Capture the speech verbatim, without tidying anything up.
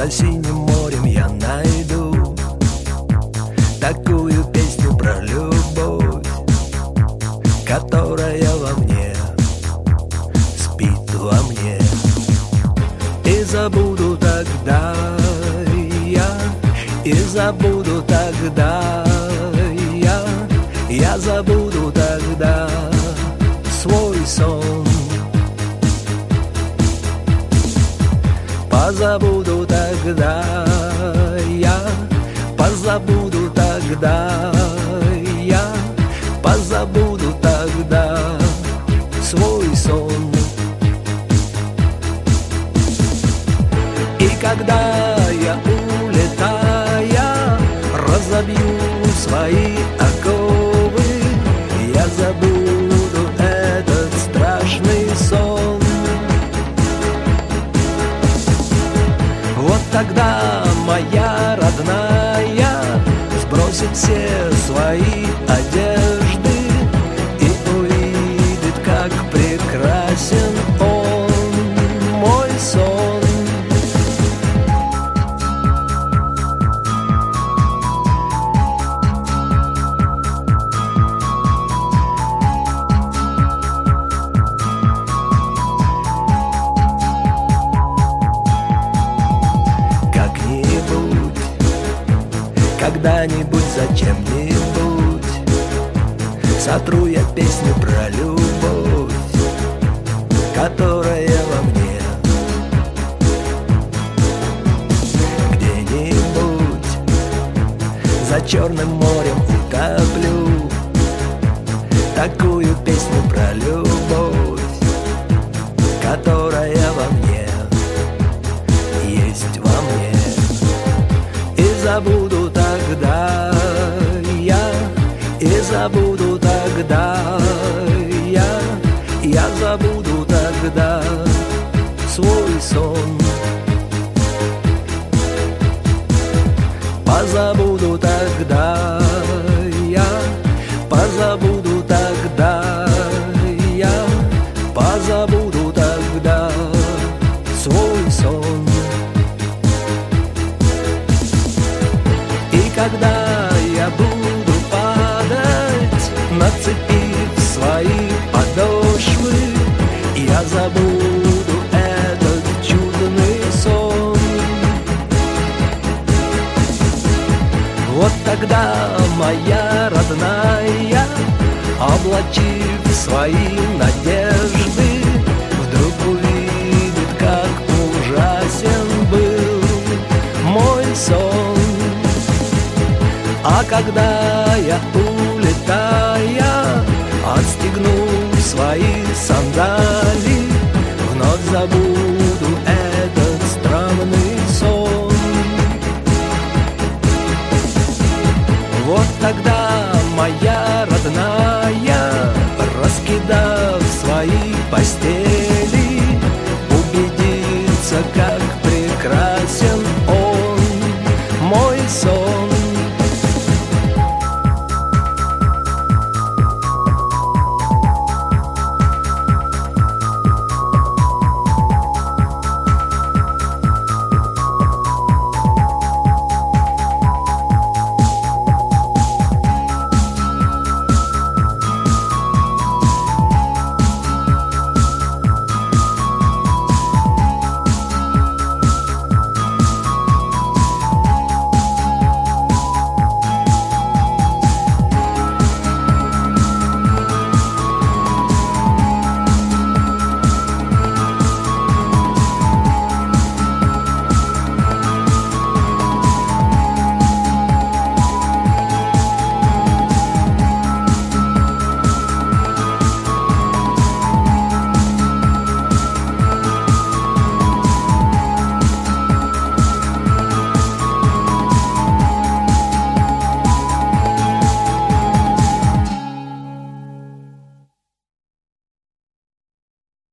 За синим морем я найду такую песню про любовь, которая во мне спит во мне. И забуду тогда я, и забуду тогда я, я забуду тогда свой сон. Позабуду тогда я, позабуду тогда я, позабуду тогда свой сон. И когда я, улетая, разобью свои оковы, я забуду этот страшный сон. Вот тогда моя родная сбросит все свои одежды и увидит, как прекрасен он, мой сон. Когда-нибудь, зачем-нибудь сотру я песню про любовь, которая во мне. Где-нибудь за Черным морем утоплю такую песню про любовь, которая во мне, есть во мне. И забуду тогда я, и забуду тогда я, я забуду тогда свой сон. Позабуду тогда я, позабуду тогда я, позабуду тогда свой сон. И когда я буду падать, нацепив свои подошвы, я забуду этот чудный сон. Вот тогда моя родная, облачив свои надежды, вдруг увидит, как ужасен был мой сон. А когда я, улетая, отстегну свои сандали, вновь забуду